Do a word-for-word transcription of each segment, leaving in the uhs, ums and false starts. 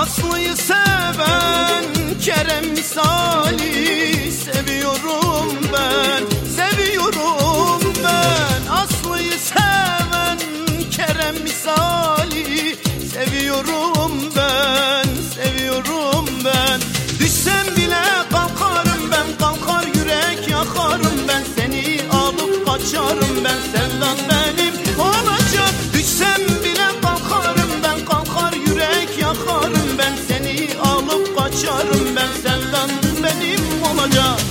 Aslı'yı seven Kerem misali seviyorum ben, seviyorum ben. Aslı'yı seven Kerem misali seviyorum ben, seviyorum ben. Düşsem bile kalkarım ben, kalkar yürek yakarım ben. Seni alıp kaçarım ben, sevdan benim olacak. Düşsem bile kalkarım ben, kalkar yürek yakarım ben. Seni alıp kaçarım ben, sevdan benim olacak.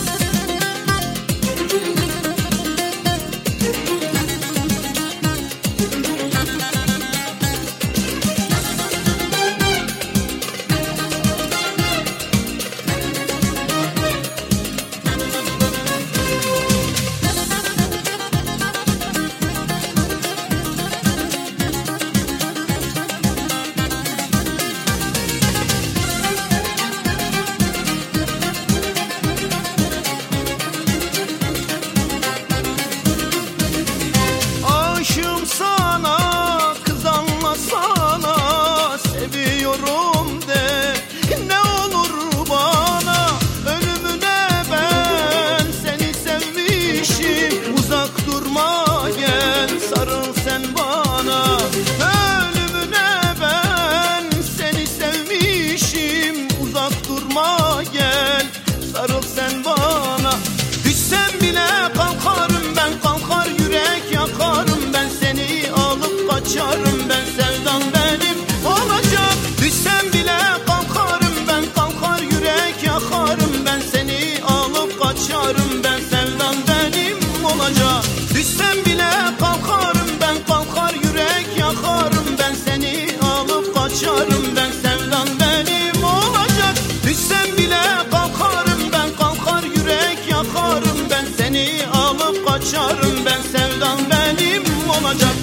Aşığım sana, kız anlasana, seviyorum de ne olur bana. Ölümüne ben seni sevmişim, uzak durma gel sarıl sen bana. Ölümüne ben seni sevmişim, uzak durma gel sarıl sen bana. Düşsem bile kalkarım ben, kalkar yürek yakarım ben. Seni alıp kaçarım ben, sevdan benim olacak. Düşsem bile kalkarım ben, kalkar yürek yakarım ben. Seni alıp kaçarım ben, sevdan benim olacak. Düşsem bile kalkarım ben, kalkar yürek yakarım ben. Seni alıp kaçarım ben, sevdan benim olacak. Düşsem bile kalkarım ben, kalkar yürek yakarım ben. Seni alıp kaçarım ben, sevdan benim olacak.